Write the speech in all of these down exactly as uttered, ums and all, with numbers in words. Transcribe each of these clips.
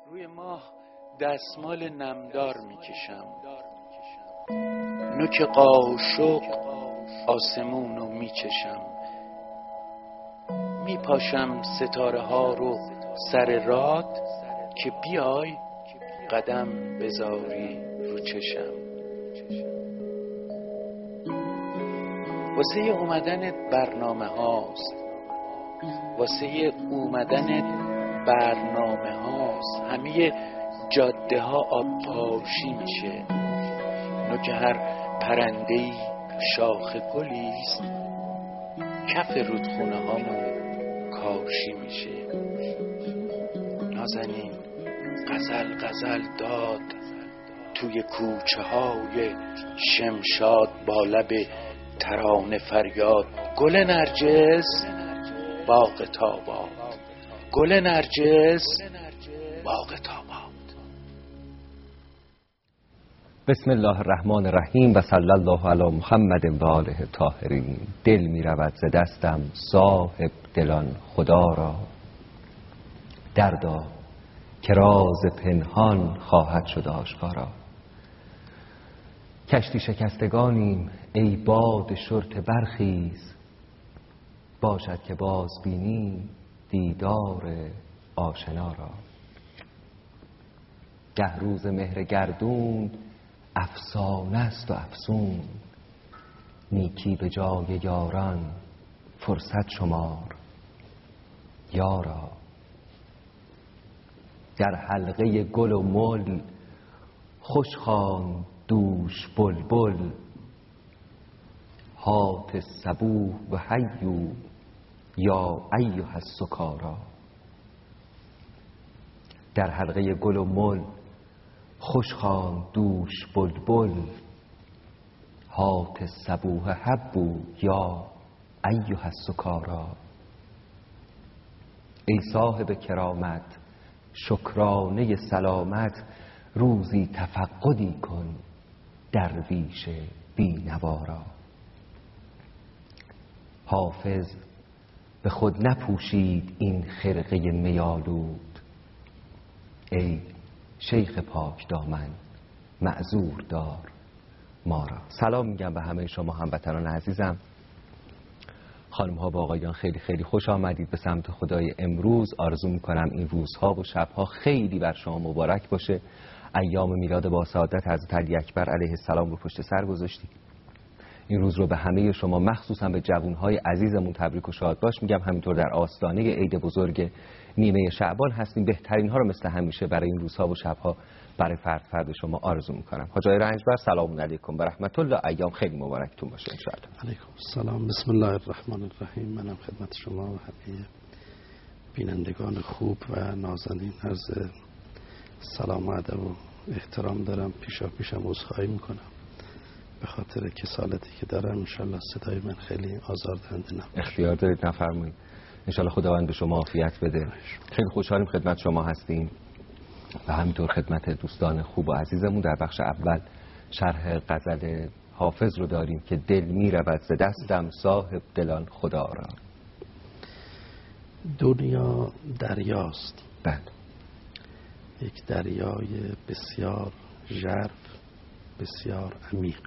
روی ماه دستمال نمدار میکشم، نوک قاشق آسمونو میچشم، میپاشم ستاره ها رو سر راد که بیای قدم بذاری رو چشم. واسه اومدن برنامه هاست، واسه اومدن برنامه هاست، همه جاده ها آب پاشی میشه، نوک هر پرنده‌ای شاخ گلیست، کف رودخونه هامون کاشی میشه. نازنین غزل غزل داد توی کوچه های شمشاد، با لب ترانه فریاد، گل نرجس باغ تاباد، گل نرجس باغ تاباد. بسم الله الرحمن الرحیم و صلی الله علی محمد و آله طاهرین. دل می رود ز دستم صاحب دلان خدا را، دردا که راز پنهان خواهد شد آشکارا. کشتی شکستگانیم ای باد شرط برخیز، باشد که باز بینی دیدار آشنا را. ده روز مهر گردون افسانه است و افسون، نیکی به جای یاران فرصت شمار یارا. در حلقه گل و مل خوش خوان دوش بلبل، هات صبوح و حیو یا ایها السکارا. در حلقه گل و مل خوش خوان دوش بلبل، هات صبوح حبو یا ایها السکارا. ای صاحب کرامت شکرانه سلامت، روزی تفقدی کن درویش بینوا را. حافظ به خود نپوشید این خرقه میالود، ای شیخ پاک دامن معذور دار ما را. سلام میگم به همه شما هموطنان عزیزم. خانم ها و آقایان خیلی خیلی خوش آمدید به سمت خدای امروز. آرزو میکنم این روزها و شبها خیلی بر شما مبارک باشه. ایام میلاد با سعادت حضرت علی اکبر علیه السلام رو پشت سر گذاشتید. این روز رو به همه شما مخصوصا به جوانهای عزیزمون تبریک و شاد باش میگم. همینطور در آستانه عید بزرگ نیمه شعبان هستیم. بهترین ها رو مثل همیشه برای این روزها و شبها برای فرد فرد شما آرزو میکنم. حاج آقای رنجبر سلام علیکم و رحمت الله. ایام خیلی مبارکتون باشه ان شاء الله. علیکم السلام. بسم الله الرحمن الرحیم. منم خدمت شما و همه بینندگان خوب و نازنین عرض سلام و ادب و احترام دارم. پیشا پیشم عذرخواهی میکنم به خاطر کسالتی که دارم. انشالله صدای من خیلی آزاردهنده نباشه. اختیار دارید نفرمایید. انشالله خداوند به شما عافیت بده. خیلی خوشحالیم خدمت شما هستیم و همینطور خدمت دوستان خوب و عزیزمون. در بخش اول شرح غزل حافظ رو داریم که دل می رود ز دستم صاحب دلان خدا را. دنیا دریاست، بله، یک دریای بسیار ژرف، بسیار عمیق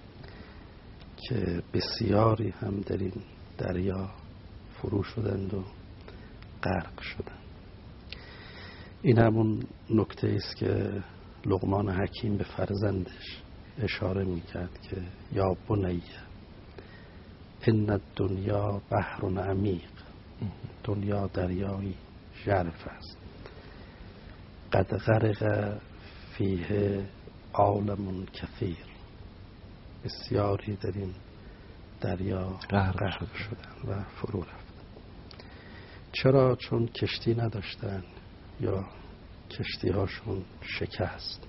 که بسیاری هم در این دریا فرو شدند و غرق شدند. این همون نکته است که لقمان حکیم به فرزندش اشاره میکرد که یا بنیه ان الدنیا بحر عمیق، دنیا دریایی ژرف است، قد غرق فیه عالم کثیر، بسیاری در این دریا غرق شدن و فرو رفتن. چرا؟ چون کشتی نداشتن یا کشتی هاشون شکست.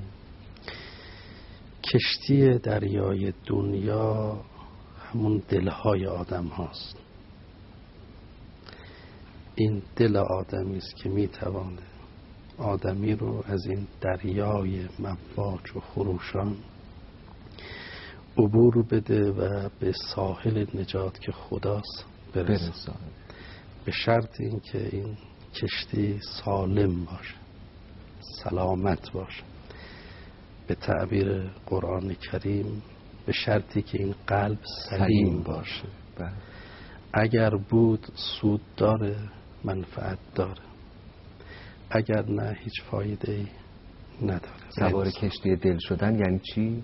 کشتی دریای دنیا همون دلهای آدم هاست. این دل آدمی است که میتوانه آدمی رو از این دریای مواج و خروشان عبور بده و به ساحل نجات که خداست برسانه، به شرط اینکه این کشتی سالم باشه. سلامت باشه. به تعبیر قرآن کریم به شرطی که این قلب سلیم باشه. اگر بود سود داره، منفعت داره، اگر نه هیچ فایده ای نداره. سوار کشتی دل شدن یعنی چی؟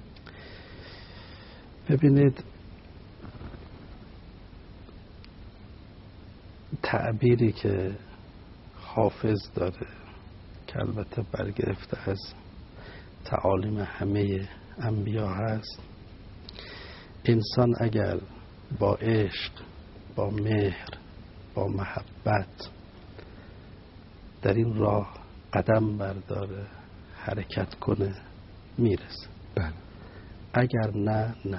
ببینید، تعبیری که حافظ داره که البته برگرفته از تعالیم همه انبیا هست، انسان اگر با عشق، با مهر، با محبت در این راه قدم برداره، حرکت کنه، میرسه. بله. اگر نه نه.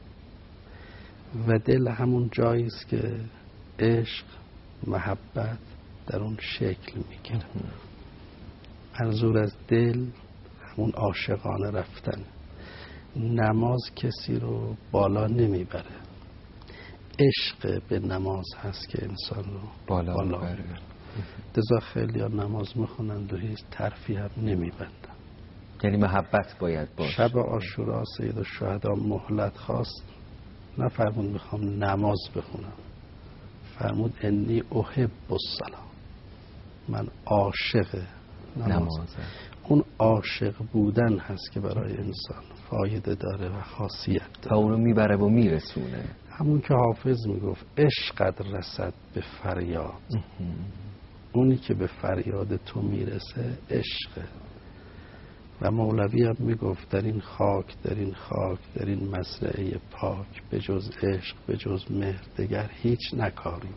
و دل همون جایی است که عشق، محبت در اون شکل میگیره. منظور از دل همون عاشقانه رفتن. نماز کسی رو بالا نمیبره، عشق به نماز هست که انسان رو بالا, بالا میبره. لذا خیلی ها نماز میخونند و هیچ طرفی هم نمیبندن. یعنی محبت باید باشه. شب عاشورا سید الشهدا مهلت خواست، نفرمود میخوام نماز بخونم، فرمود انی احب الصلاة، من عاشق نماز. اون عاشق بودن هست که برای انسان فایده داره و خاصیت داره، تا اونو میبره و میرسونه. همون که حافظ میگفت عشقت رسد به فریاد. اونی که به فریاد تو میرسه عشقه. و مولوی هم میگفت در این خاک، در این خاک، در این مزرعه پاک، به جز عشق، به جز مهر دگر هیچ نکاریم.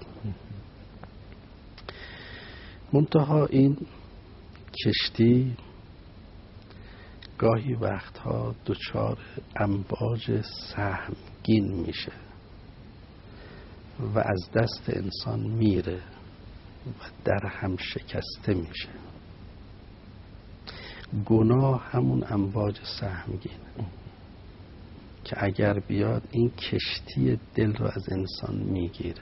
منتها این کشتی گاهی وقتها دچار امواج سهمگین میشه و از دست انسان میره و در هم شکسته میشه. گناه همون امواج سهمگین که اگر بیاد این کشتی دل رو از انسان میگیره،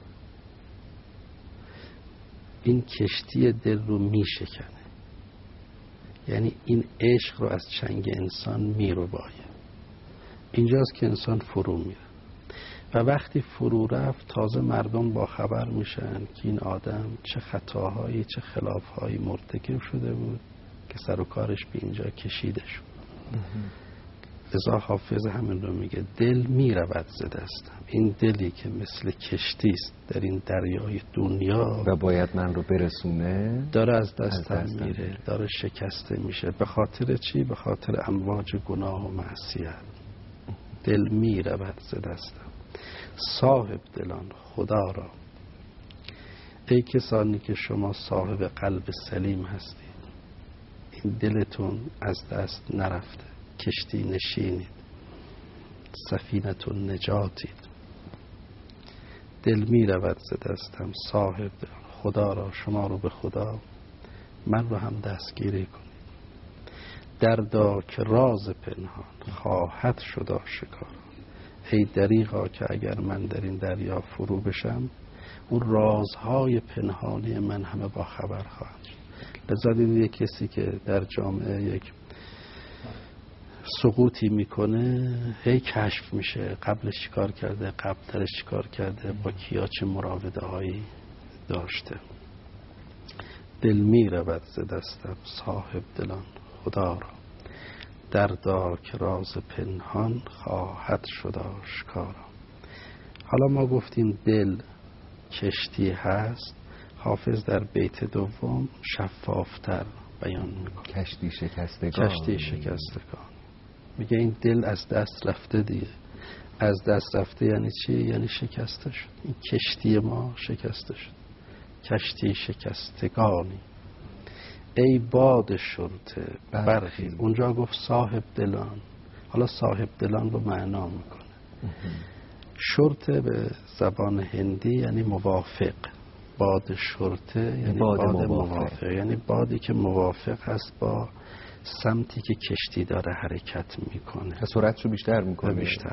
این کشتی دل رو میشکنه. یعنی این عشق رو از چنگ انسان میربایه. اینجاست که انسان فرو میره و وقتی فرو رفت تازه مردم با خبر میشن که این آدم چه خطاهایی، چه خلافهایی مرتکب شده بود که سر و کارش به اینجا کشیده شد. لذا حافظ همین رو میگه دل میرود ز دستم. این دلی که مثل کشتی است در این دریای دنیا و باید من رو برسونه، داره از دستم, از دستم میره، داره شکسته میشه. به خاطر چی؟ به خاطر امواج گناه و معصیت. دل میرود ز دستم. صاحب دلان خدا را، ای کسانی که شما صاحب قلب سلیم هستید، این دلتون از دست نرفته، کشتی نشینید، سفینتون نجاتید. دل می رود ز دستم. صاحب خدا را، شما رو به خدا، من رو هم دستگیری کنید. دردا که راز پنهان خواهد شد آشکار. ای دریغا که اگر من در این دریا فرو بشم، اون رازهای پنهانی من همه با خبر خواهد شد. لذا دیدید یک کسی که در جامعه یک سقوطی میکنه هی کشف میشه، قبلش چیکار کرده، قبلترش چیکار کرده، با کیا چه مراوده هایی داشته. دل می رود ز دستم. صاحب دلان خدا را، دردا که راز پنهان خواهد شد آشکارا. حالا ما گفتیم دل کشتی هست، حافظ در بیت دوم شفافتر بیان میکنه. کشتی شکستگان. کشتی شکستگان میگه این دل از دست رفته دیگه. از دست رفته یعنی چی؟ یعنی شکسته شد. این کشتی ما شکسته شد. کشتی شکستگانی ای باد شرطه برخیز. اونجا گفت صاحب دلان، حالا صاحب دلان رو معنا میکنه. شرطه به زبان هندی یعنی موافق. باد شرطه یعنی باد, باد موافق. موافق یعنی بادی که موافق هست با سمتی که کشتی داره حرکت میکنه، سرعتش رو بیشتر میکنه. بیشتر.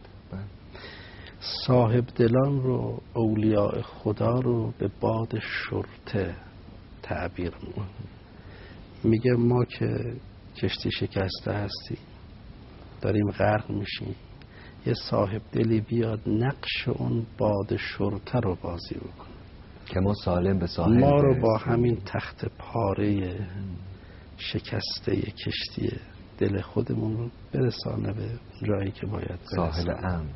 صاحب دلان رو، اولیاء خدا رو به باد شرطه تعبیر میکنه. میگه ما که کشتی شکسته هستیم، داریم غرق میشیم، یه صاحب دلی بیاد نقش اون باد شرطه رو بازی بکن که ما سالم به ساحل ما رو برسیم. با همین تخت پاره شکسته کشتی دل خودمون رو برسانه به جایی که باید ساحل برسانه. امن.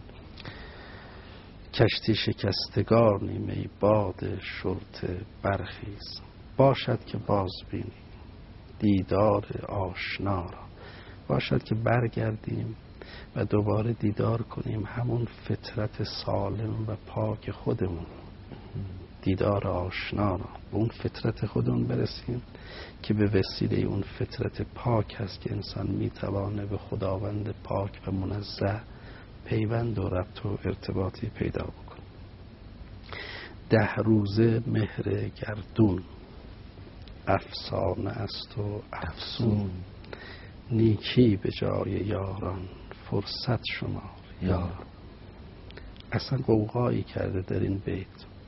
کشتی شکستگانیم ای باد شرطه برخیز، باشد که باز بینی دیدار آشنا را. باشد که برگردیم و دوباره دیدار کنیم همون فطرت سالم و پاک خودمون، دیدار آشنا را. به اون فطرت خودمون برسیم که به وسیله اون فطرت پاک هست که انسان میتوانه به خداوند پاک و منزه پیوند و ربط و ارتباطی پیدا بکنه. ده روزه مهر گردون، افسانه است و افسون، نیکی به جای یاران فرصت شمار یار. اصلا قوقایی کرده در این بیت،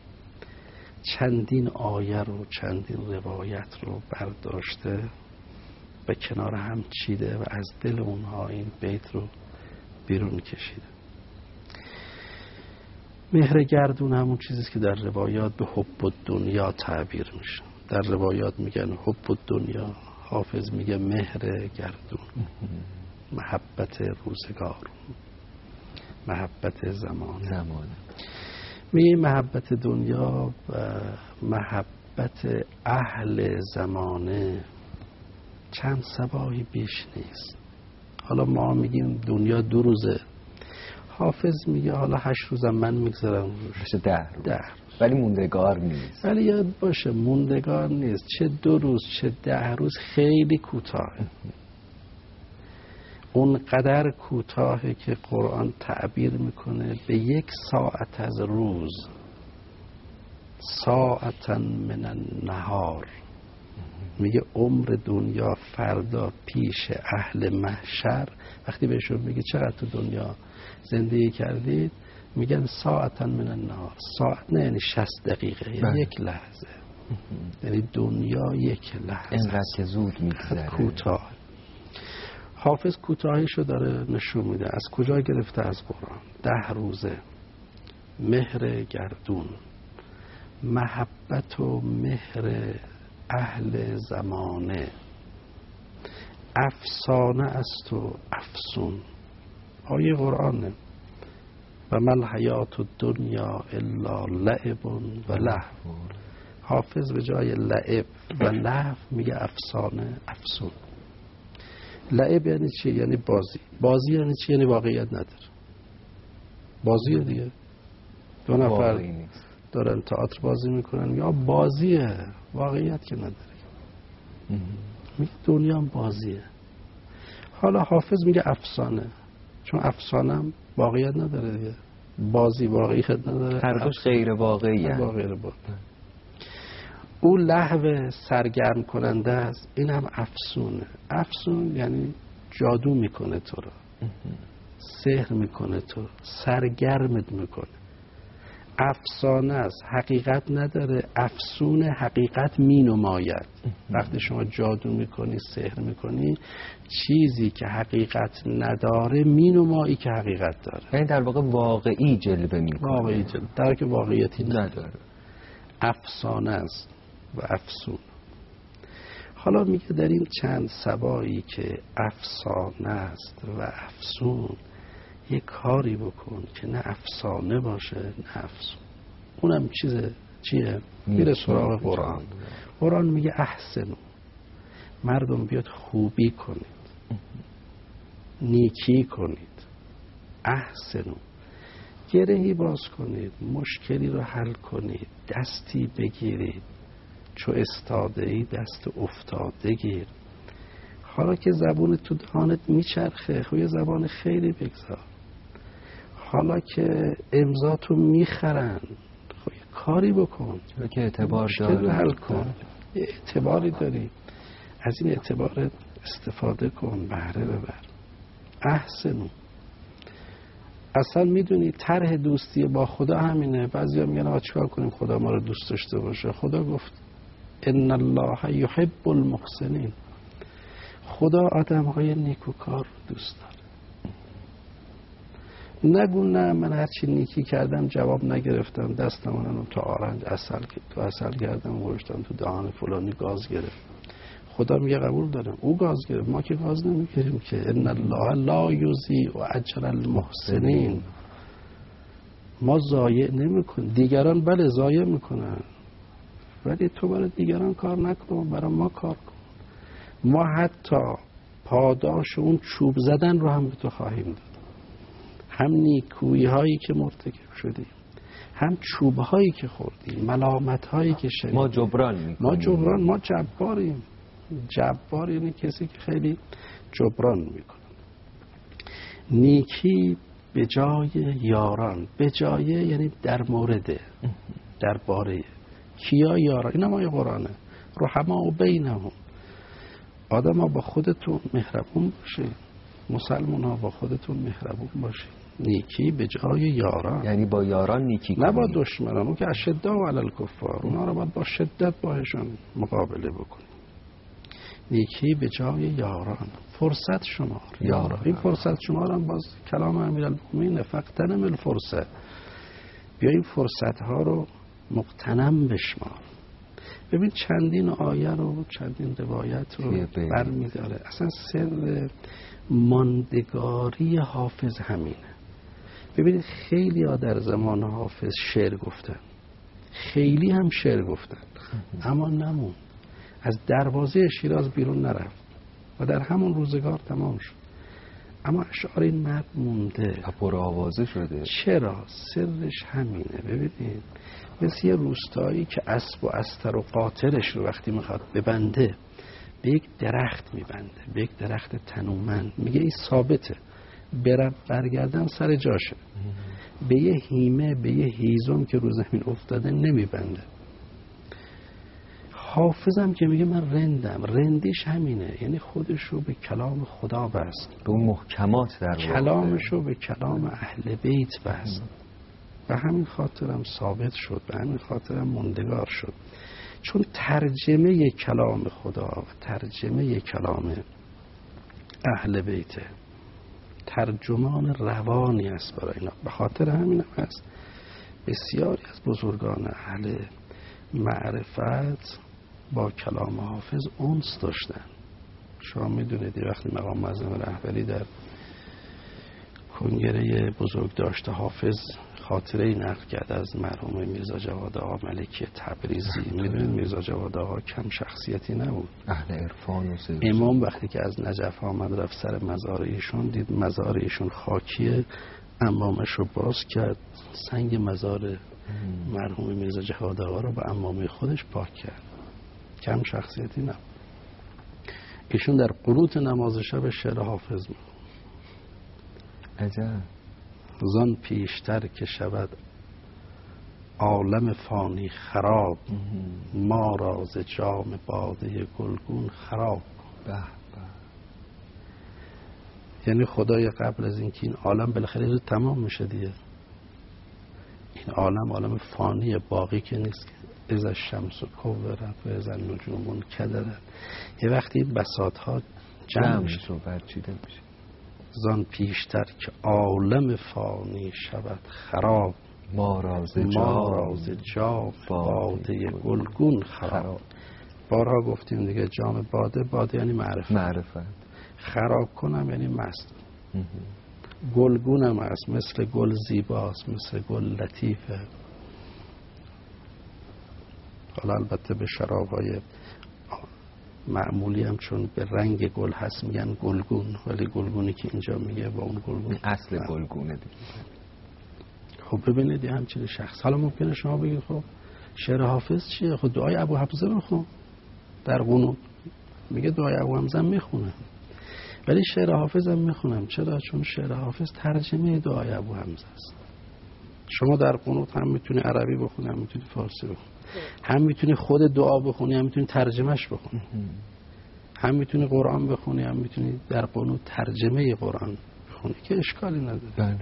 چندین آیه رو چندین روایت رو برداشته و کنار هم چیده و از دل اونها این بیت رو بیرون کشیده. مهر گردون همون چیزیست که در روایات به حب الدنیا تعبیر میشه. در روایات میگن حب الدنیا، حافظ میگه مهر گردون، محبت روزگار، محبت زمان زمان. میگه محبت دنیا و محبت اهل زمانه چند صباحی بیش نیست. حالا ما میگیم دنیا دو روزه، حافظ میگه حالا هشت روزم من میگذارم روش، ده روز. ده ولی موندگار نیست. ولی یاد باشه موندگار نیست. چه دو روز چه ده روز خیلی کوتاهه. اون قدر کوتاهه که قرآن تعبیر میکنه به یک ساعت از روز، ساعتا من النهار. میگه عمر دنیا فردا پیش اهل محشر وقتی بهشون میگه چقدر تو دنیا زندگی کردید، میگن ساعتا من النهار. ساعت نه یعنی شصت دقیقه، یعنی یک لحظه. یعنی دنیا یک لحظه، اینقدر که زود میگذره، کوتاه. حافظ کوتاهیشو داره نشون میده. از کجا گرفته؟ از قرآن. ده روزه مهر گردون، محبت و مهر اهل زمانه، افسانه است و افسون. آیه قرآنه. و مل حیات الدنیا الا لعب و لهو. حافظ به جای لعب و لهو میگه افسانه افسون. لعب یعنی چی؟ یعنی بازی. بازی یعنی چی؟ یعنی واقعیت نداره. بازیه دیگه. دو نفر دارن تئاتر بازی میکنن، یا بازیه، واقعیت که نداره. میگه دنیا هم بازیه. حالا حافظ میگه افسانه، چون افسانه هم واقعیت نداره دیگه. بازی واقعیت نداره، هر دوش غیر واقعی هست. غیر واقعی. او لهو سرگرم کننده است، این هم افسونه. افسون یعنی جادو میکنه تو رو، سحر میکنه تو رو، سرگرمت میکنه. افسانه است، حقیقت نداره. افسون حقیقت مینماید. وقتی شما جادو میکنی، سحر میکنی، چیزی که حقیقت نداره مینمایی که حقیقت داره. یعنی در واقع واقعی جلوه میکنه. واقعی جلوه، در که واقعیتی نداره. افسانه است و افسون. حالا میگه در این چند سبایی که افسانه است و افسون، یک کاری بکن که نه افسانه باشه نه افسون. اونم چیز چیه؟ میره سراغ قرآن. قرآن میگه احسنو، مردم بیاد خوبی کنید، نیکی کنید. احسنو، گرهی باز کنید، مشکلی رو حل کنید، دستی بگیرید، چو استاده ای دست افتاده گیر. حالا که زبون تو دهانت میچرخه، خب یه زبان خیلی بگذار. حالا که امضا تو میخرن، خب یه کاری بکن که اعتبار داری، حل کن. یه اعتباری داری، از این اعتبار استفاده کن، بهره ببر. احسنو. اصلا میدونی طرح دوستی با خدا همینه. بعضیا میگن آقا چیکار کنیم خدا ما رو دوست داشته باشه؟ خدا گفت ان الله یحب المحسنین. خدا آدم های نیکوکار رو دوست داره. نگو نه من هرچی نیکی کردم جواب نگرفتم، دستم رو تا آرنج اصل تو اصل کردم گوشتم تو دهان فلانی گاز گرفت. خدا میگه قبول دارم، او گاز گرفت، ما که گاز نمیگیریم که. ان الله لا یضیع اجر المحسنین. ما ضایع نمیکنیم، دیگران بله ضایع میکنن، ولی تو برای دیگران کار نکن، برای ما کار کن. ما حتی پاداش اون چوب زدن رو هم به تو خواهیم داد، هم نیکویی هایی که مرتکب شدیم، هم چوب هایی که خوردیم، ملامت هایی که شنیدیم، ما جبران میکنیم. ما جبران، ما جباریم. جبار یعنی کسی که خیلی جبران میکنه. نیکی به جای یاران، به جای یعنی در مورد، در باره کیا یاران، این هم آیه قرآنه. رحما و بینهم، آدم ها با خودتون مهربون باشید، مسلمان ها با خودتون مهربون باشید. نیکی به جای یاران، یعنی با یاران نیکی کنید، نه با دشمنان. اون که اشداء علی الکفار، اونا رو باید با شدت باهاشون مقابله بکنید. نیکی به جای یاران، فرصت شمار یاران. این فرصت شمار هم باز کلام امیرالمومنین فغتنم الفرصه، بیا این فرصت ها رو مغتنم بشمار. ببین چندین آیه رو، چندین روایت رو برمی‌داره. اصلا سر ماندگاری حافظ همینه. ببینید خیلی ها در زمان حافظ شعر گفتن، خیلی هم شعر گفتن، اما نمون، از دروازه شیراز بیرون نرفت و در همون روزگار تمام شد. اما اشعار این مرد مونده، پر آوازه شده. چرا؟ سرش همینه. ببینید مثل یه روستایی که اسب و استر و قاطرش رو وقتی میخواد ببنده به یک درخت میبنده، به یک درخت تنومند، میگه این ثابته، برم برگردم سر جاشه. به یه هیمه، به یه هیزم که رو زمین افتاده نمیبنده. حافظم که میگه من رندم، رندیش همینه، یعنی خودش رو به کلام خدا بست، به اون محکمات در واقع کلامش رو به کلام اهل بیت بست. به همین خاطرم ثابت شد، به همین خاطرم موندگار شد، چون ترجمه کلام خدا و ترجمه کلام اهل بیته ترجمان روانی است برای اینا. به خاطر همین هم هست بسیاری از بزرگان اهل معرفت با کلام حافظ انس داشتن. شما میدونید وقتی مقام معظم رهبری در کنگره بزرگ داشته حافظ خاطره نقل کرد از مرحوم میرزا جواد آقا ملکی تبریزی. میدونید میرزا جواد آقا کم شخصیتی نبود، اهل عرفان و سیرت. امام وقتی که از نجف آمد رفت سر مزار ایشون، دید مزار ایشون خاکیه، امامش رو باز کرد، سنگ مزار مرحوم میرزا جواد آقا رو با امامه خودش پاک کرد. کم شخصیتی نبود. ایشون در قنوت نماز شب شعر حافظ میخوند. عجب. زان پیشتر که شود عالم فانی خراب، ما را ز جام باده گلگون خراب. به به. یعنی خدای قبل از اینکه این عالم بالاخره زود تمام میشه دیگه، این عالم عالم فانی باقی که نیست که از الشمس کورت و از النجوم کدرت، یه وقتی این بساط ها جمع میشه و برچیده میشه. زان پیشتر که عالم فانی شود خراب، ما راز جام باده گلگون خراب. بارها گفتیم دیگه، جام باده، باده یعنی معرفت، معرفت. خراب کنم یعنی مست. گلگونم هست، مثل گل زیباست، مثل گل لطیفه. حالا البته به شرابهای معمولی هم چون به رنگ گل هست میگن گلگون، ولی گلگونی که اینجا میگه با اون گلگون اصل گلگونه دیگه. خب ببینید یه همچین شخص. حالا ممکنه شما بگید خب شعر حافظ چیه؟ خب دعای ابو حمزه بخون در قنوت، میگه دعای ابو حمزه میخونه، ولی شعر حافظ هم میخونم. چرا؟ چون شعر حافظ ترجمه دعای ابو حمزه است. شما در قنوت هم میتونی عربی بخونی، هم میتونی فارسی بخونی، هم میتونی خود دعا بخونی، هم میتونی ترجمهش بخونی، هم میتونی قرآن بخونی، هم میتونی در قنوت ترجمه قرآن بخونی که اشکالی نداره. بله.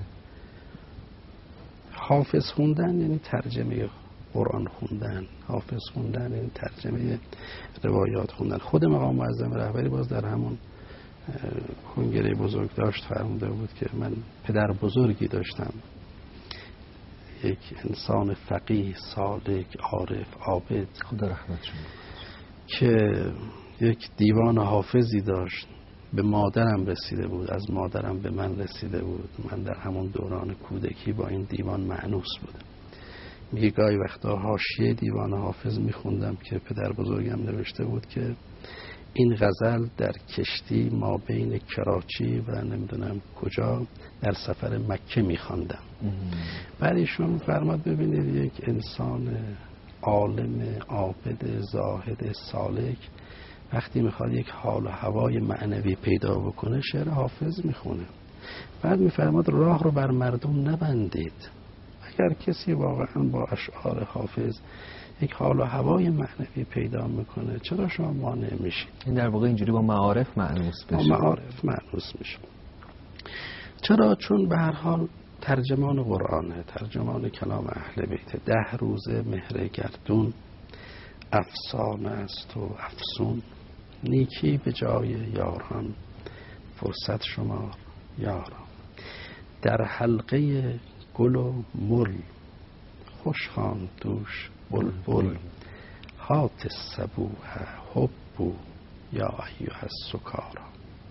حافظ خوندن یعنی ترجمه قرآن خوندن، حافظ خوندن یعنی ترجمه روایات خوندن. خود مقام معظم رهبری باز در همون کنگره بزرگ داشت فرموده بود که من پدر بزرگی داشتم، یک انسان فقیه، سالک، عارف، عابد، خدا رحمت شما، که یک دیوان حافظی داشت، به مادرم رسیده بود، از مادرم به من رسیده بود. من در همون دوران کودکی با این دیوان مأنوس بودم. میگه گاهی وقتا حاشیه دیوان حافظ میخوندم که پدر بزرگم نوشته بود که این غزل در کشتی ما بین کراچی و نمیدونم کجا در سفر مکه میخواندم. بعد ایشون فرماد ببینید یک انسان عالم، عابد، زاهد، سالک وقتی میخواد یک حال و هوای معنوی پیدا بکنه شعر حافظ میخونه. بعد میفرماد راه رو بر مردم نبندید، اگر کسی واقعا با اشعار حافظ یک حال و هوای معنوی پیدا میکنه چرا شما مانع میشید؟ این در واقع اینجوری با معارف مأنوس بشه. با معارف مأنوس میشه. چرا؟ چون به هر حال ترجمان قرآنه، ترجمان کلام اهل بیت. ده روزه مهر گردون افسانه است و افسون، نیکی به جای یاران فرصت شمار یاران. در حلقه گل و مل خوش خواند دوش بلبل، هات الصبوح حبو یا ایها السکارا.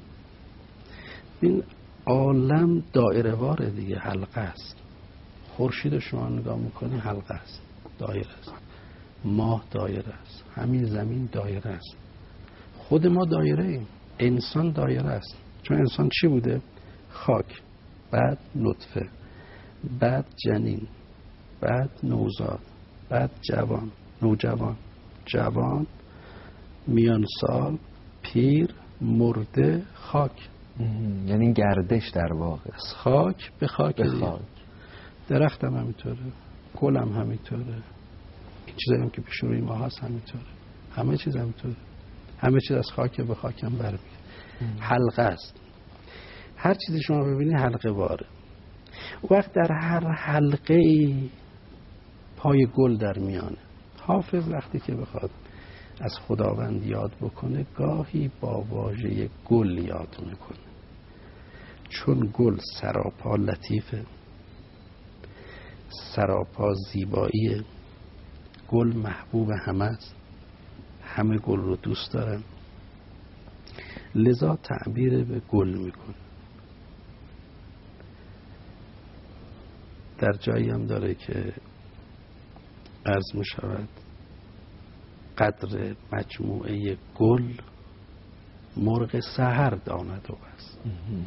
این عالم دایره واره دیگه، حلقه است. خورشید شما نگاه میکنی حلقه است، دایره است. ماه دایره است، همین زمین دایره است. خود ما دایره ایم، انسان دایره است. چون انسان چی بوده؟ خاک، بعد نطفه، بعد جنین، بعد نوزاد، بعد جوان، نوجوان، جوان، میان سال، پیر، مرده، خاک. یعنی گردش در واقع از خاک به خاک, به خاک. درخت هم همینطوره، گل هم همینطوره، این چیزایی هم که پیش روی ما هست همینطوره، همه چیز همینطوره، همه چیز از خاک به خاک هم برمیاد. حلقه است، هر چیزی شما ببینی حلقه واره. وقت در هر حلقه ای پای گل در میانه. حافظ وقتی که بخواد از خداوند یاد بکنه گاهی با واژه گل یاد میکنه، چون گل سراپا لطیفه، سراپا زیباییه، گل محبوب همه است، همه گل رو دوست دارن، لذا تعبیر به گل میکنه. در جایی هم داره که عرض می شود قدر مجموعه گل مرغ سحر داند و بس.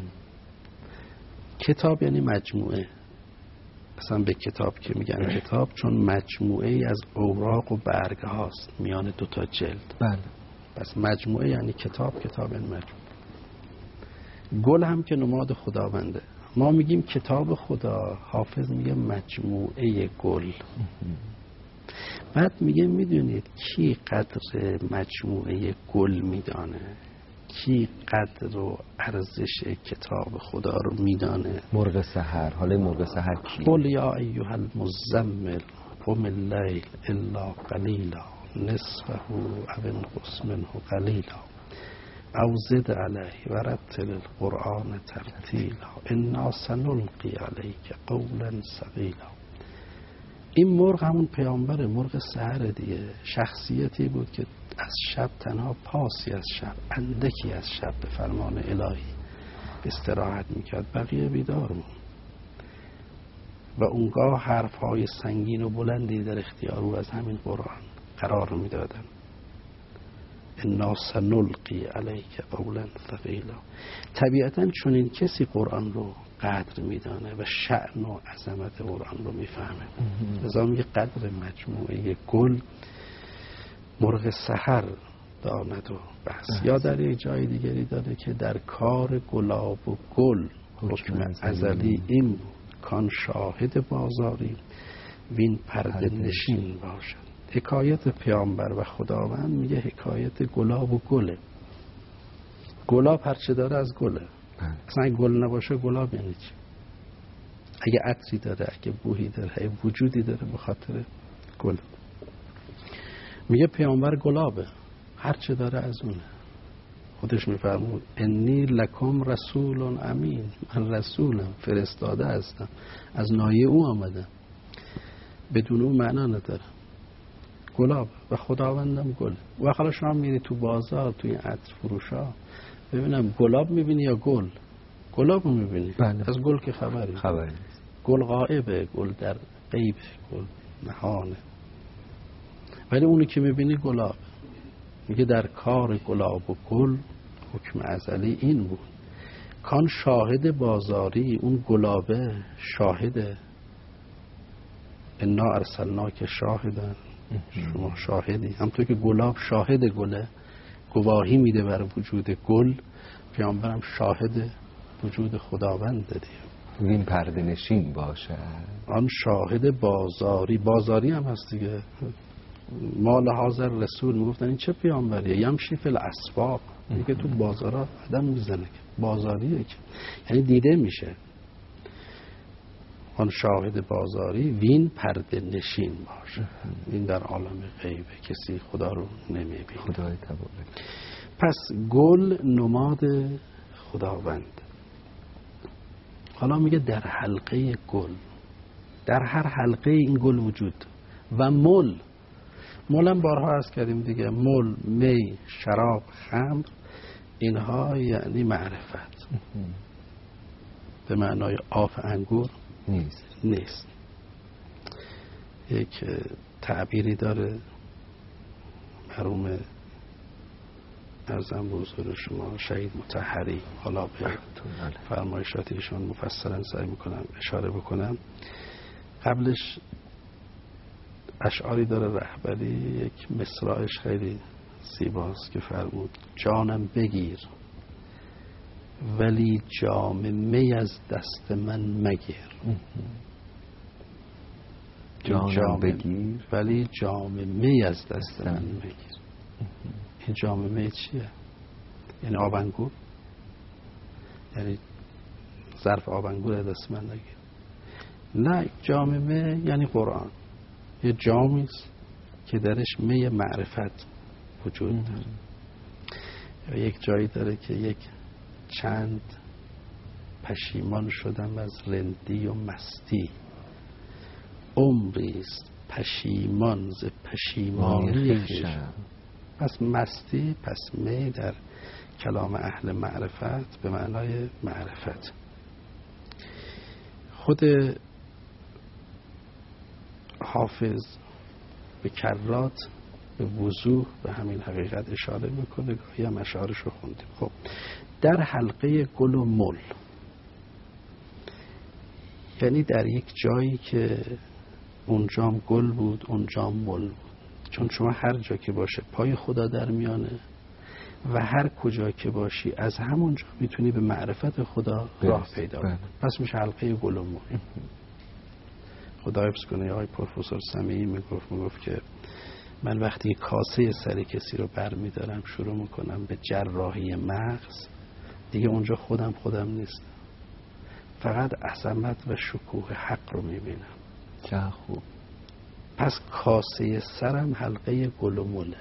کتاب یعنی مجموعه، مثلا به کتاب که میگن کتاب چون مجموعه ای از اوراق و برگ هاست میان دوتا جلد. بله. پس مجموعه یعنی کتاب، کتاب یعنی مجموعه. گل هم که نماد خداونده. ما میگیم کتاب خدا، حافظ میگه مجموعه گل. بعد میگه میدونید کی قدر مجموعه گل میدانه، کی قدر و ارزش کتاب خدا رو میدانه؟ مرغ سحر. حالا مرغ سحر کی؟ قل یا ایها المزمل قم اللیل الا قلیلا نصفه او انقص منه قلیلا او زد علیه و رتل القرآن ترتیلا انا سنلقی علیک قولا ثقیلا. این مرغ همون پیامبره، مرغ سحر دیگه. شخصیتی بود که از شب تنها پاسی از شب، اندکی از شب به فرمان الهی استراحت میکرد، بقیه بیدار بود و اونگاه حرفهای سنگین و بلندی در اختیار او از همین قرآن قرار میدادن. انا سنلقی علیک قولا ثقیلا. طبیعتا چون این کسی قرآن رو قدر میدانه و شأن و عظمت قرآن رو میفهمه، لذا میگه قدر مجموعه گل مرغ سحر داند و بس. یا در یک جای دیگری داره که در کار گلاب و گل حکم ازلی این بود کان شاهد بازاری وین پرده نشین باشد. حکایت پیامبر و خداوند میگه حکایت گلاب و گله. گلاب هرچه داره از گله. اصلا اگه گل نباشه گلاب یعنی چی؟ اگه عطری داره، اگه بویی داره، اگه وجودی داره به خاطر گل. میگه پیامبر گلابه، هرچه داره از اونه. خودش میفرمود انی لکم رسول امین، من رسولم، فرستاده هستم، از نایه او آمدم، بدون اون معنا نداره. گلاب و خداوندم گل. و حالا شما میری تو بازار، توی عطر فروشا، ببینم گلاب میبینی یا گل؟ گلاب رو میبینی. بله. از گل که خبری خبری گل غائبه، گل در غیب، گل نهانه. ولی اونی که میبینی گلاب. میگه در کار گلاب و گل حکم ازلی این بود، کان شاهد بازاری، اون گلابه شاهده. انا ارسلناک شاهدن، شما شاهدی. همونطور که گلاب شاهد گله، گواهی میده بر وجود گل، پیامبرم شاهد وجود خداوند دیگه. این پرده نشین باشه. آن شاهد بازاری، بازاری هم هست دیگه. مال حاضر رسول میگفتن این چه پیامبریه؟ یمشی فی الاسواق، میگه تو بازارا آدم میزنه، بازاریه که یعنی دیده میشه. آن شاهد بازاری وین پرده نشین باشه. این در عالم غیبه، کسی خدا رو نمیبینه. خدای تبارک. پس گل نماد خداوند. حالا میگه در حلقه گل، در هر حلقه این گل وجود. و مل، مل هم بارها عرض کردیم دیگه، مل، می، شراب، خمر، اینها یعنی معرفت. به معنای آف انگور نیست. نیست. یک تعبیری داره مرحوم ارزم به حضور شما شهید مطهری، حالا به فرمایشات ایشان مفصلا سعی میکنم اشاره بکنم. قبلش اشعاری داره رهبری، یک مصرعش خیلی زیباست که فرمود جانم بگیر ولی جام می از دست من مگیر. جانم جام بگیر ولی جام می از دست من مگیر. این جام می چیه؟ یعنی آب انگور؟ یعنی ظرف آب انگور دست من نگیر؟ نه، جام می یعنی قرآن. یه جامی است که درش می معرفت وجود داره. یا یک جایی داره که یک چند پشیمان شدم از رندی و مستی، عمری است پشیمان ز پشیمانی خویشم. پس مستی، پس می در کلام اهل معرفت به معنای معرفت. خود حافظ به کرات به وضوح به همین حقیقت اشاره میکنه، گاهی هم اشعارش رو خوندیم. خب در حلقه گل و مل، یعنی در یک جایی که اونجام گل بود اونجام مل بود. چون شما هر جا که باشه پای خدا در میانه و هر کجا که باشی از همونجا میتونی به معرفت خدا راه پیدا کنی. پس میشه حلقه گل و مل. خدا حفظ کنه آقای پروفسور سمیعی میگفت میگفت که من وقتی کاسه سر کسی رو بر میدارم شروع میکنم به جراحی مغز، دیگه اونجا خودم خودم نیست، فقط عظمت و شکوه حق رو میبینم. چه خوب. پس کاسه سرم حلقه گل و مله،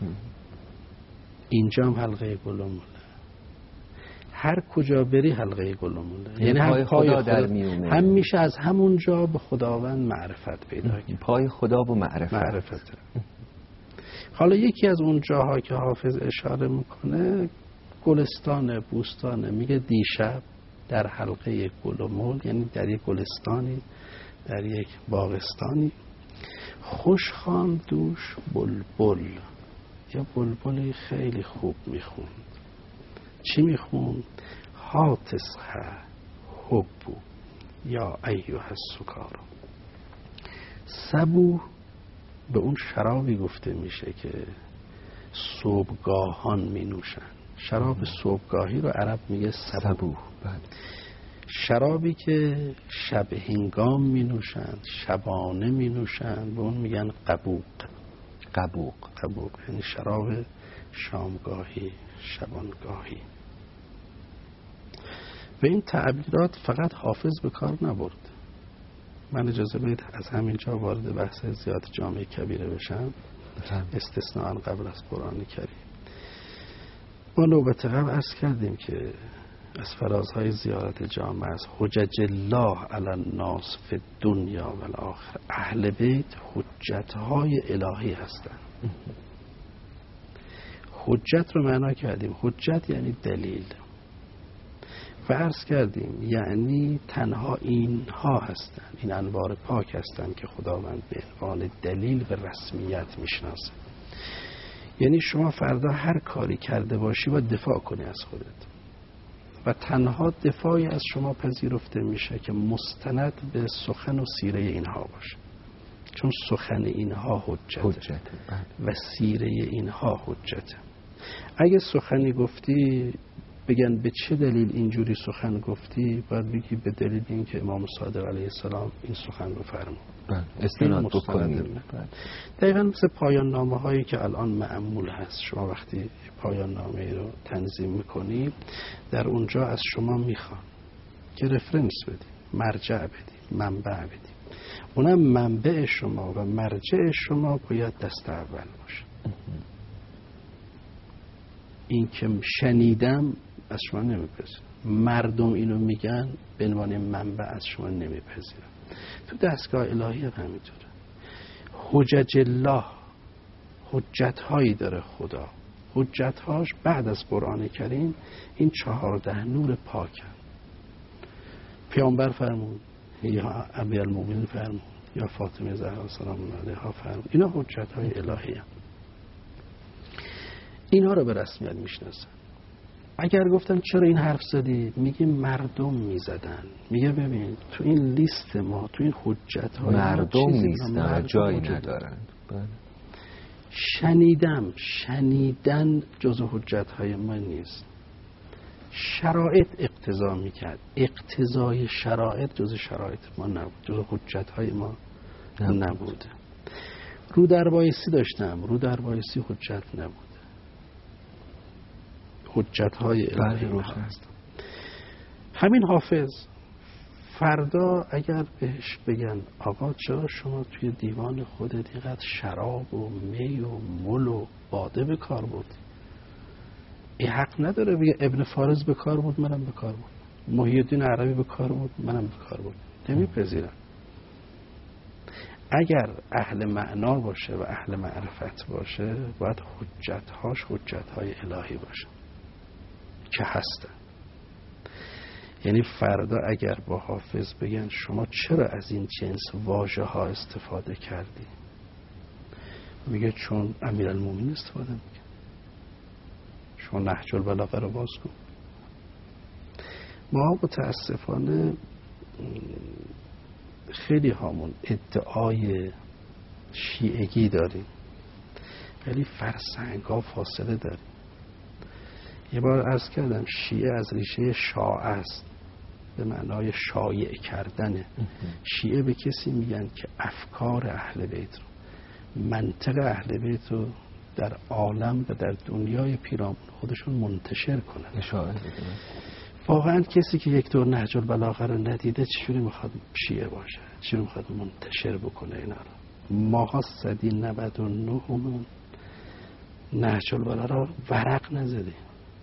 اینجا هم حلقه گل و مله، هر کجا بری حلقه گل و مله. یعنی هم پای خدا در میونه، هم میشه از همون جا به خداوند معرفت پیدا کنی. پای خدا و معرفت. معرفت. حالا یکی از اون جاها که حافظ اشاره میکنه گلستان، بوستانه. میگه دیشب در حلقه گل و مل، یعنی در یک گلستانی، در یک باغستانی، خوش خواند دوش بلبل. یا بلبلی خیلی خوب میخوند. چی میخوند؟ هاتسخه حبو یا ایوه السکارو. صبوح به اون شرابی گفته میشه که صبحگاهان می نوشن. شراب صبحگاهی رو عرب میگه صبوح. شرابی که شب هنگام می نوشن، شبانه می نوشن، به اون میگن قبوق. قبوق قبوق یعنی شراب شامگاهی، شبانگاهی. به این تعبیرات فقط حافظ به کار نبرد. من اجازه بدید از همین جا وارد بحث زیاد جامعه کبیره بشم، استثناء قبل از قرآن کریم. ما نوبت قبل عرض کردیم که از فرازهای زیارت جامع از حجج الله علی الناس فی الدنیا و الاخره، اهل بیت حجتهای الهی هستند. حجت رو معنا کردیم، حجت یعنی دلیل، و عرض کردیم یعنی تنها اینها هستند، این انوار پاک هستند که خداوند به عنوان دلیل و رسمیت میشناسه. یعنی شما فردا هر کاری کرده باشی باید دفاع کنی از خودت، و تنها دفاعی از شما پذیرفته میشه که مستند به سخن و سیره اینها باشه، چون سخن اینها حجته حجت. و سیره اینها حجته. اگه سخنی گفتی بگن به چه دلیل اینجوری سخن گفتی، باید بگی به دلیل این که امام صادق علیه السلام این سخن رو فرمود، استناد بکنید. دقیقا مثل پایان نامه هایی که الان معمول هست، شما وقتی پایان نامه رو تنظیم میکنی در اونجا از شما میخوان که رفرنس بدی، مرجع بدی، منبع بدی. اونم منبع شما و مرجع شما باید دست اول باشه. این که شنیدم از شما نمیپذیرم، مردم اینو میگن به عنوان منبع از شما نمیپذیرم. تو دستگاه الهی هم همینطوره. حجج الله حجت هایی داره خدا، حجت هاش بعد از قرآن کریم این چهارده نور پاکن. پیامبر فرمود یا امیرالمومنین فرمود یا فاطمه زهرا سلام الله علیها فرمود، اینا حجت های الهی هم. اینها رو به رسمیت میشناسن. اگر گفتن چرا این حرف زدی، میگه مردم میزدن. میگه ببین تو این لیست ما، تو این حجت های مردم نیستن، جایی ندارن. شنیدم، شنیدن جز حجت های ما نیست. شرایط اقتضا میکرد، اقتضای شرایط جز شرایط ما نبود، جز حجت های ما نبود. رو در بایستی داشتم، رو در بایستی حجت نبود. حجت های الهی هست. همین حافظ فردا اگر بهش بگن آقا چرا شما توی دیوان خودت اینقدر شراب و می و مل و باده به کار بردی، این حق نداره بگه ابن فارز به کار بود منم به کار بود، محی الدین عربی به کار بود منم به کار بود. نمیپذیرم. اگر اهل معنا باشه و اهل معرفت باشه باید حجتهاش حجتهای الهی باشه که هستن. یعنی فردا اگر با حافظ بگن شما چرا از این جنس واژه ها استفاده کردی، میگه چون امیرالمومنین استفاده میگه. شما نهج البلاغه رو باز کن. ما متاسفانه خیلی هامون ادعای شیعگی داریم ولی فرسنگ ها فاصله داریم. یه بار عرض کردم شیعه از ریشه شاعه است، به معنای شایع کردنه. شیعه به کسی میگن که افکار اهل بیت رو، منطق اهل بیت رو در عالم و در دنیای پیرامون خودشون منتشر کنن. واقعا کسی که یک دور نهج البلاغه رو ندیده چجوری میخواد شیعه باشه، چجوری میخواد منتشر بکنه اینا رو؟ ماها صدی نود و نه همون نهج البلاغه رو ورق نزدیم.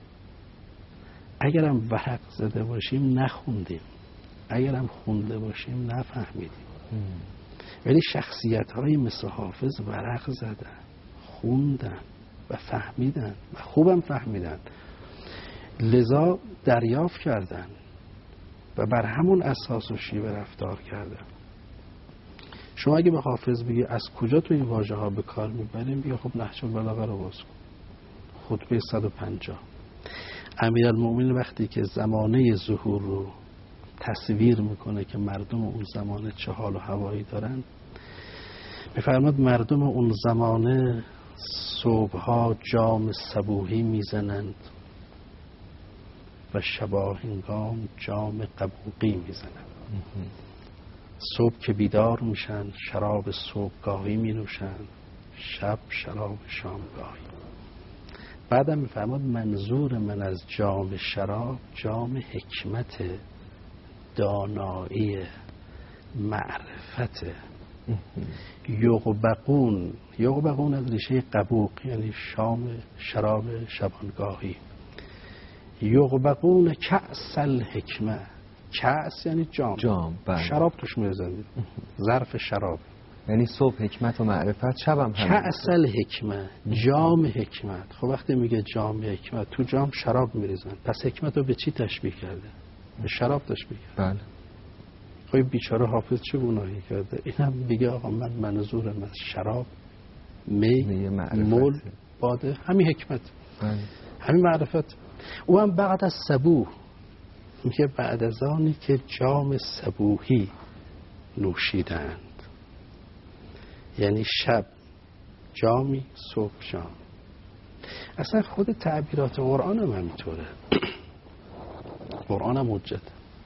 اگرم ورق زده باشیم نخوندیم، اگرم خونده باشیم نفهمیدیم. ولی شخصیت های مثل حافظ ورق زدن، خوندن و فهمیدن و خوبم فهمیدن، لذا دریافت کردن و بر همون اساس و شیوه رفتار کردن. شما اگه به حافظ بگی از کجا تو این واژه ها به کار میبریم، بگی خب نهج البلاغه رو باز کن، خطبه صد و پنجاه. امیرالمومنین وقتی که زمانه ظهور رو تصویر میکنه که مردم اون زمانه چه حال و هوایی دارن، میفرماد مردم اون زمانه صبحها جام صبوحی میزنند و شباهنگام جام قبوقی میزنند. صبح که بیدار میشن شراب صبحگاهی مینوشن، شب شراب شامگاهی. بعدم میفرماد منظور من از جام شراب جام حکمت، دانایی، معرفت. یغبقون، یغبقون از ریشه قبوق یعنی شام شراب شبانگاهی. یغبقون کأس الحکمه. کأس یعنی جام، جام بله. شراب توش می‌ریزن، ظرف شراب. یعنی صبح حکمت و معرفت، شبم هم کأس الحکمه، جام حکمت. خب وقتی میگه جام حکمت، تو جام شراب می‌ریزن، پس حکمت رو به چی تشبیه کرده؟ به شراب تشبیه کرده. بله. خب بیچاره حافظ چه گناهی کرده؟ اینم میگه آقا من منظورم از شراب، می، مول، باده، همین حکمت، بله. همین معرفت. او هم بعد از صبوح، میگه بعد از آنی که جام صبوحی نوشیدند، یعنی شب جامی، صبح جام. اصلا خود تعبیرات قرآن هم همینطوره. قرآن هم حجت.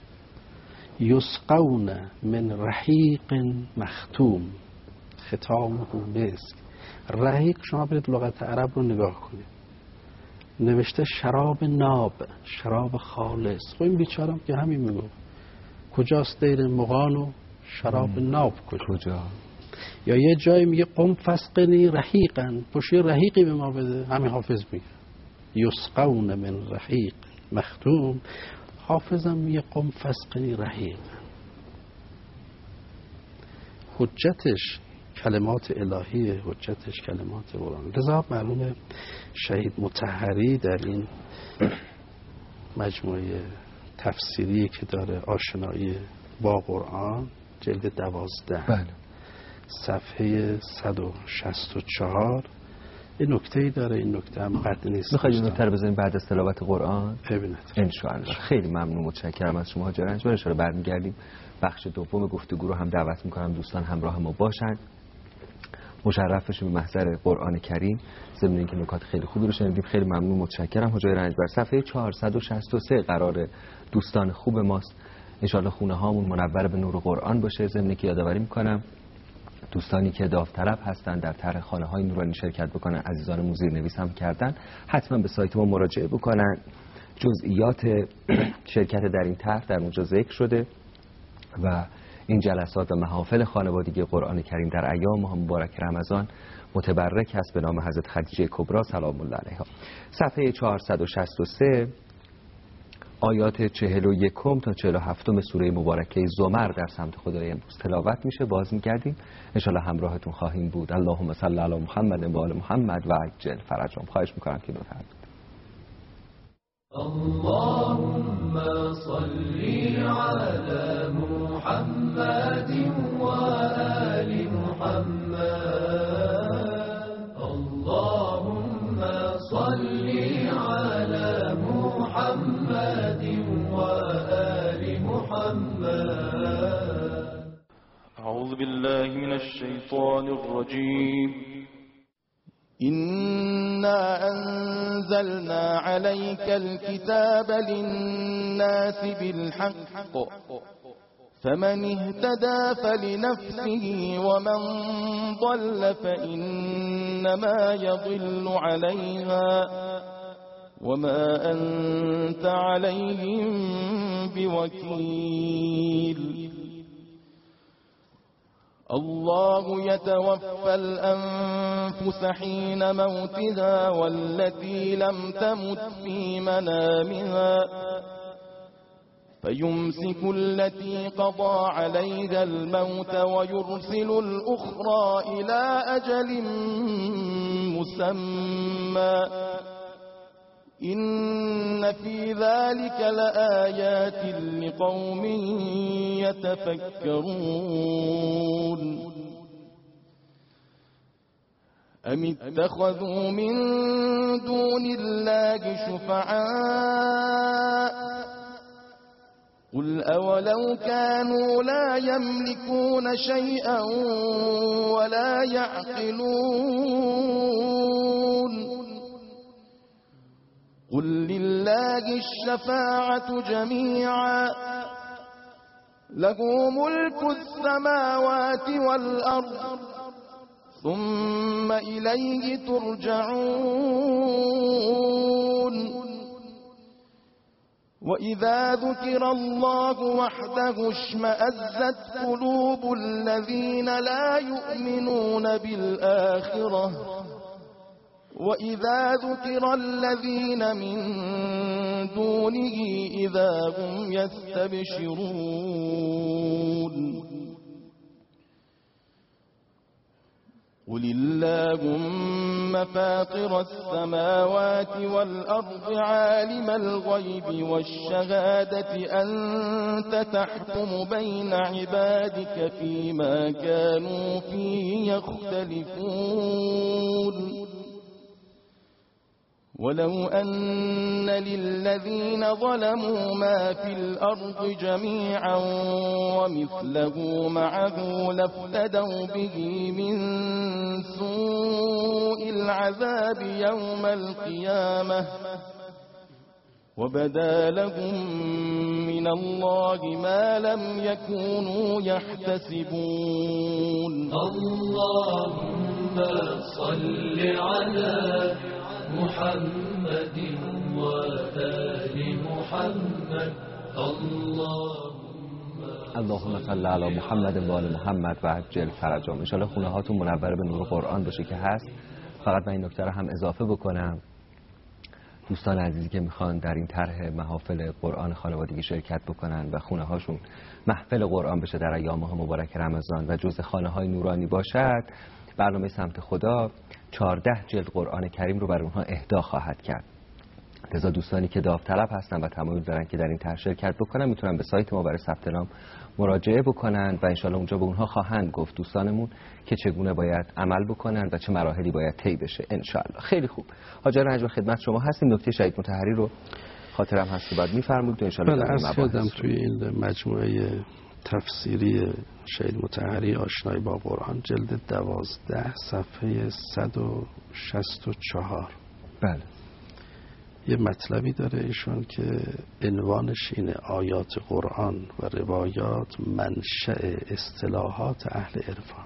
یسقون من رحیق مختوم ختامه مسک. رحیق، شما برید لغت عرب رو نگاه کنید، نوشته شراب ناب، شراب خالص. خب این بیچارم که همین میگو کجاست دیر مغان و شراب ناب کجا؟ کجا؟ یا یه جایی میگه قم فسقنی رحیقا، پشوی رحیقی به ما بده. همین حافظ میگه یسقون من رحیق مختوم. حافظم میگه قم فسقنی رحیقا. حجتش کلمات الهی، حجتش کلمات قرآن. لذا معلومه شهید مطهری در این مجموعه تفسیری که داره، آشنایی با قرآن، جلد دوازده بله. صفحه صد و شصت و چهار، این نکته‌ای داره. این نکته هم بد نیست. میخواید این نکته رو بزنیم بعد از تلاوت قرآن؟ ببینید انشاءالله. خیلی ممنون، متشکرم از شما حاج رنج. برای برمیگردیم بخش دوم گفتگو رو هم دعوت میکنم دوستان همراه ما باشند، مشرف بشیم به محضر قرآن کریم. ضمن اینکه نکات خیلی خوبی رو شنیدیم، خیلی ممنون، متشکرم. حاج رنجبر صفحه چهارصد و شصت و سه قرار دوستان خوب ماست. انشاءالله خونه هامون منور به نور قرآن باشه. ضمن اینکه یادآوری میکنم دوستانی که داوطلب هستن در طرح خانه های نورانی شرکت بکنن، عزیزان زیر نویس هم کردن، حتما به سایت ما مراجعه بکنن. جزئیات شرکت در این طرح در اونجا ذکر شده و این جلسات و محافل خانوادگی قرآن کریم در ایام ماه مبارک رمضان متبرک است به نام حضرت خدیجه کبری سلام الله علیها. صفحه چهارصد و شصت و سه آیات چهل و یک تا چهل و هفت سوره مبارکه زمر در سمت خدای امروز تلاوت میشه. باز میگردیم انشالله همراهتون خواهیم بود. اللهم صل علی محمد و آل محمد و عجل فرجهم. خواهش میکنم که بفرمایید. اللهم صل على محمد و آل محمد. اللهم صل على محمد و آل محمد. اعوذ بالله من الشیطان الرجیم. إنا أنزلنا عليك الكتاب للناس بالحق فمن اهتدى فلنفسه ومن ضل فإنما يضل عليها وما أنت عليهم بوكيل. الله يتوفى الأنفس حين موتها والتي لم تمت في منامها فيمسك التي قضى عليها الموت ويرسل الأخرى إلى أجل مسمى إن في ذلك لآيات لقوم يتفكرون. أم اتخذوا من دون الله شفعاء قل أولو كانوا لا يملكون شيئا ولا يعقلون قل لله الشفاعة جميعا له ملك السماوات والأرض ثم إليه ترجعون. وإذا ذكر الله وحده اشمأزت قلوب الذين لا يؤمنون بالآخرة وإذا ذكر الذين من دونه دونه إذا هم يستبشرون قل اللهم فاطر السماوات والأرض عالم الغيب والشهادة أنت تحكم بين عبادك فيما كانوا فيه يختلفون ولو أن للذين ظلموا ما في الأرض جميعا ومثله معه لافتدوا به من سوء العذاب يوم القيامة وبدا لهم من الله ما لم يكونوا يحتسبون. اللهم صل على محمد وآل محمد. اللهم صل علی محمد و آل محمد و عجل فرجهم. ان شاء الله خونه هاتون منور به نور قرآن باشه که هست. فقط من این نکته رو هم اضافه بکنم، دوستان عزیزی که میخوان در این طرح محافل قرآن خانوادگی شرکت بکنن و خونه هاشون محفل قرآن بشه در ایام ماه مبارک رمضان و جزء خانه های نورانی باشد، برنامه سمت خدا چهارده جلد قرآن کریم رو برای اونها اهدا خواهد کرد. لذا دوستانی که داوطلب هستن و تمایل دارن که در این طرح شرکت بکنن میتونن به سایت ما برای ثبت نام مراجعه بکنن و انشالله اونجا به اونها خواهند گفت دوستانمون که چگونه باید عمل بکنن و چه مراحلی باید طی بشه انشالله. خیلی خوب. حاج نجم خدمت شما هستیم. نکته شهید مطهری رو خاطرم هست که بعد میفرمایید انشالله. بله، از خودم توی این مجموعه تفسیری شهید مطهری آشنایی با قرآن جلد دوازده صفحه صد و شصت و چهار بله یه مطلبی داره ایشون که عنوانش اینه: آیات قرآن و روایات منشأ اصطلاحات اهل عرفان.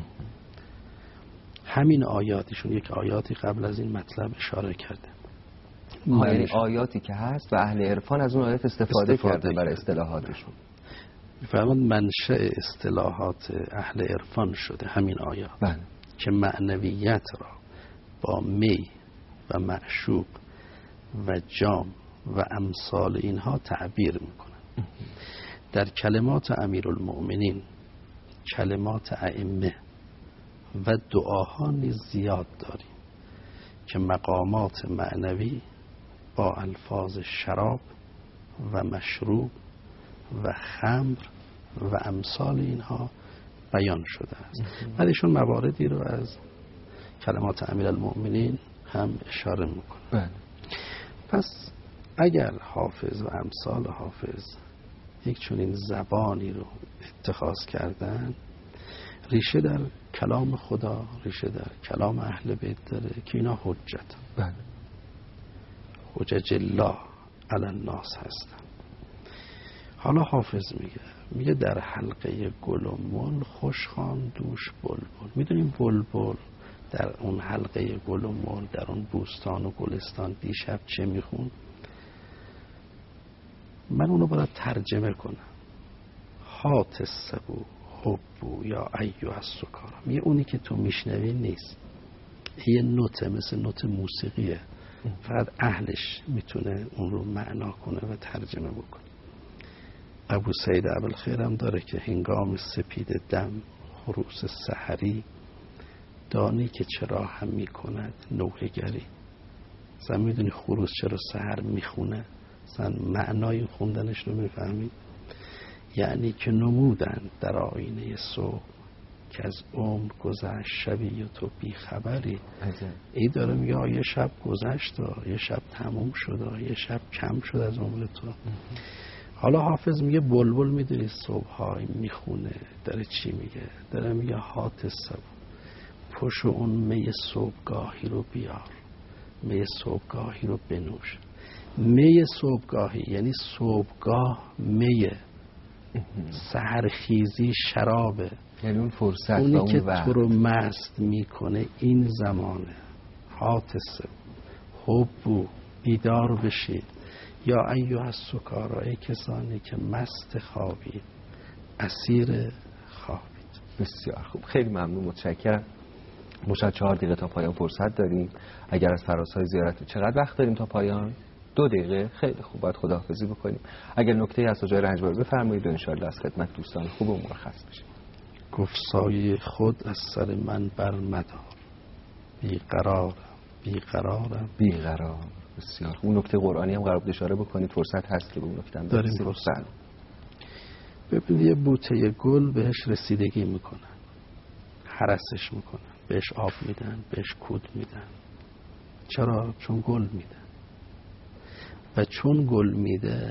همین آیاتشون یک آیاتی قبل از این مطلب اشاره کرده، یعنی آیاتی که هست و اهل عرفان از اون آیات استفاده, استفاده کرده برای اصطلاحاتشون. میفرماد منشأ اصطلاحات اهل عرفان شده همین آیات. بله. که معنویت را با می و معشوق و جام و امثال اینها تعبیر میکنن. در کلمات امیرالمؤمنین، کلمات ائمه و دعاها نیز زیاد داریم که مقامات معنوی با الفاظ شراب و مشروب و خمر و امثال اینها بیان شده است. ولیشون مواردی رو از کلمات امیرالمؤمنین هم اشاره میکنه. بله. پس اگر حافظ و امثال حافظ یک چنین زبانی رو اتخاذ کردن، ریشه در کلام خدا، ریشه در کلام اهل بیت داره که اینا حجت. بله. حجج الله علی الناس هستن. حالا حافظ میگه میگه در حلقه گل و مل خوشخوان دوش بلبل. میدونیم بلبل در اون حلقه گل و مل، در اون بوستان و گلستان دیشب چه میخون؟ من اونو باید ترجمه کنم. هات السبو حبو یا ایو از سکارا. میگه اونی که تو میشنوی نیست، یه نوته، مثل نوت موسیقیه، فقط اهلش میتونه اون رو معنا کنه و ترجمه بکنه. ابو سعید ابوالخیر هم داره که هنگام سپید دم خروس سحری، دانی که چرا هم میکند نوحه گری. مثلا میدونی خروس چرا سحر میخونه؟ مثلا معنای خوندنش رو میفهمید؟ یعنی که نمودن در آینه صبح که از عمر گذشت شبی و تو بی خبری. ای داره میگه یه شب گذشت، یه شب تموم شد، یه شب کم شد از عمر تو. حالا حافظ میگه بلبل میدونی صبحای میخونه داره چی میگه؟ داره میگه هات صبح، پشت اون می صبحگاهی رو بیار، می صبحگاهی رو بنوش. می صبحگاهی یعنی صبحگاه میه، سحرخیزی شرابه، یعنی اون فرصت اونی و اون که وقت تو رو مست میکنه این زمانه. هات صبح، حبو، بیدار بشید، یا ایو از سکارا، ای کسانی که مست خوابید، اسیر خوابید. بسیار خوب، خیلی ممنون، متشکرم. ما چهار دقیقه تا پایان فرصت داریم. اگر از فراسای زیارت چقدر وقت داریم تا پایان؟ دو دقیقه خیلی خوب، باید خداحافظی بکنیم. اگر نکته‌ای هست جای رنجبر بفرمایید و ان شاء الله از خدمت دوستان خوب و مرخص بشیم. گفت سایه خود از سر من بر مدار، بیقرارم بیقرارم بیقرار. بسیار. اون نکته قرآنی هم قرار بود اشاره بکنید، فرصت هست که به اون نکته هم داریم فرصت. ببینید یه بوته گل بهش رسیدگی میکنن، هرسش میکنن، بهش آب میدن، بهش کود میدن. چرا؟ چون گل میده و چون گل میده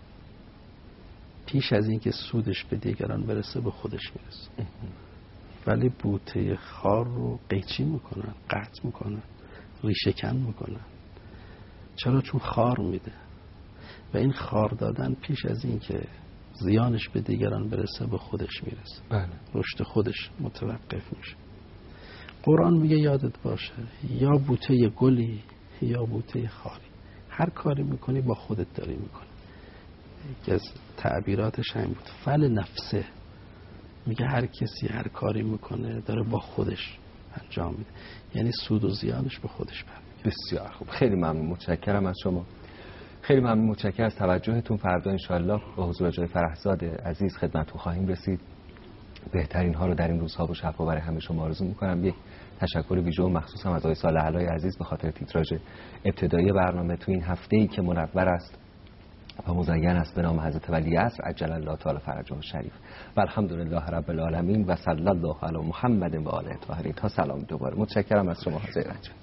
پیش از اینکه سودش به دیگران برسه به خودش میرسه. ولی بوته خار رو قیچی میکنن، قطع میکنن، ریشه کن میکنن. چرا؟ چون خار میده و این خار دادن پیش از اینکه زیانش به دیگران برسه به خودش میرسه. بله. رشد خودش متوقف میشه. قرآن میگه یادت باشه یا بوته گلی یا بوته خاری، هر کاری میکنی با خودت داری میکنی. یکی از تعبیراتش همین بود، فل نفسه. میگه هر کسی هر کاری میکنه داره با خودش انجام میده، یعنی سود و زیانش به خودش برمیگرده. بسیار خوب، خیلی ممنون، متشکرم از شما. خیلی ممنون، متشکرم از توجهتون. فردا انشالله با حضور جای فرحزاد عزیز خدمتتون خواهیم رسید. بهترین ها رو در این روزها و شب‌ها برای همه شما آرزو میکنم. یک تشکر ویژه و مخصوص هم از آقای صالح علای عزیز به خاطر تیتراژ ابتدایی برنامه تو این هفته‌ای که منور است و مزین است به نام حضرت ولی عصر عجل الله تعالی فرجه الشریف. و الحمدلله رب العالمین و صلی الله علی محمد و آله الطاهرین. تا سلام دوباره. متشکرم از شما حاضر رنجبر.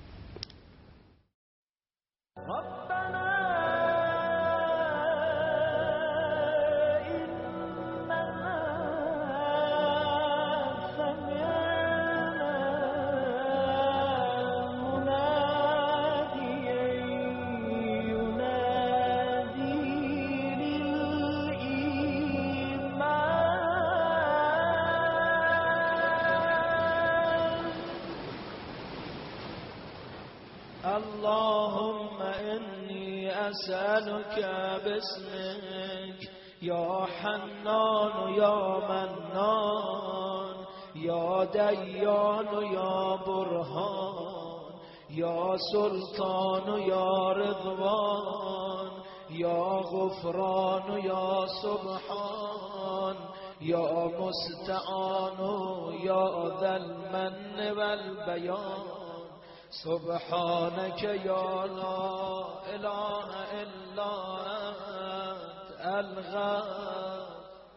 اللهم إني أسألك باسمك يا حنان يا منان يا ديان يا برهان يا سلطان يا رضوان يا غفران يا سبحان يا مستعان يا ذا المن والبيان سبحانك يا لا إله إلا أنت الغفور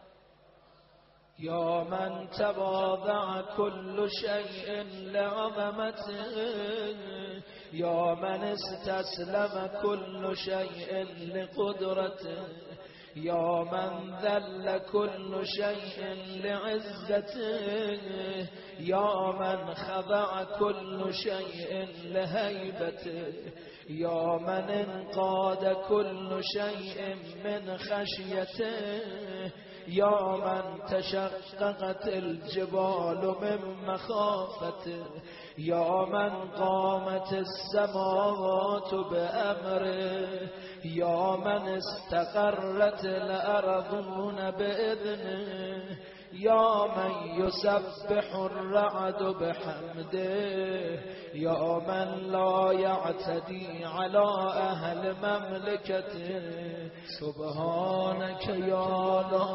يا من تواضع كل شيء لعظمته يا من استسلم كل شيء لقدرته يا من ذل كل شيء لعزته يا من خضع كل شيء لهيبته يا من انقاد كل شيء من خشيته يا من تشققت الجبال من مخافته يا من قامت السماوات بأمره يا من استقرت الأرضون بإذنه يا من يسبح الرعد بحمده يا من لا يعتدي على أهل مملكته سبحانك يا لا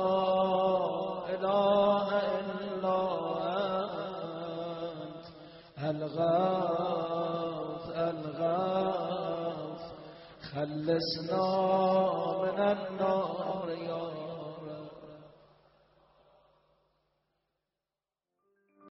إله إلا أنت الغاث الغاث خلصنا من النار